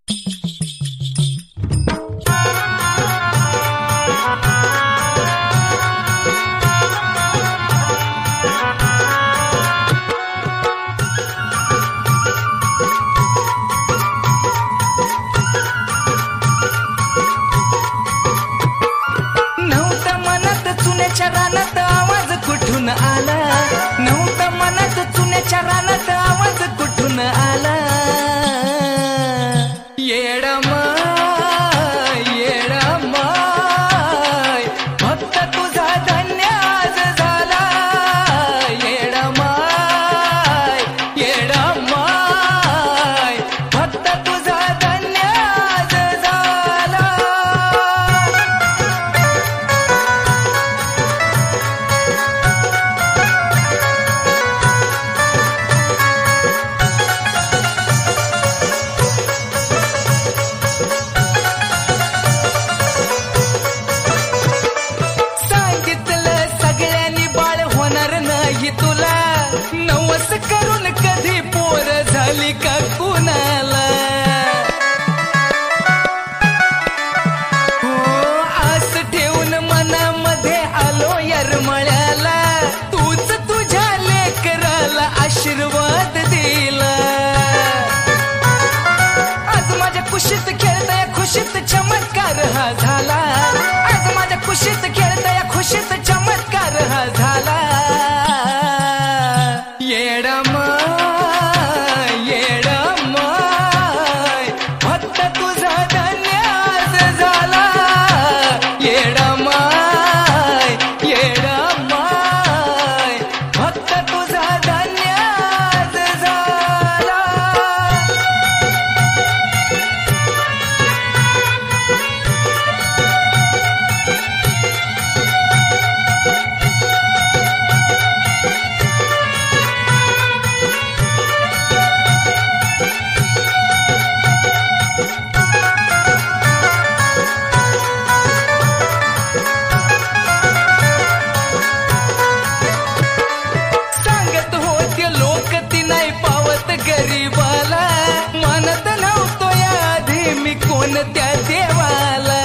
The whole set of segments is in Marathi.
नव्हता मनात चुन्याच्या रानात आवाज कुठून आला, नव्हता मनात चुन्याच्या रानात आवाज कुठून आला. येडा माय येडा माय फक्त तुझा धन्य आज झाला. येडा माय येडा माय फक्त तुझा धन्य आज झाला. सांगितलं सगळ्यांनी बाळ होणार नाही तुला, नवस करून कधी पोर झाली का कुणाला. हो आस ठेवून मनामध्ये आलो यरमळ्याला, तूच तुझ्या लेकराला आशीर्वाद दिला. आज माझ्या कुशीत खेळता खुशीत चमत्कार हा झाला. आज माझ्या कुशीत खेळता खुशीत चमत्कार हा झाला. येडा माय येडा माय फक्त तुझा धन्य आज झाला. येडा माय येडा माय फक्त तुझा धन्य आज झाला. सांगत होते लोक ती नाही पावत गरीबाला, मानत नव्हतो आधी मी कोणत्या देवाला.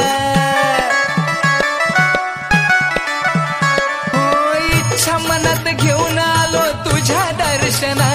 हो इच्छा मनात घेऊन आलो तुझ्या दर्शना,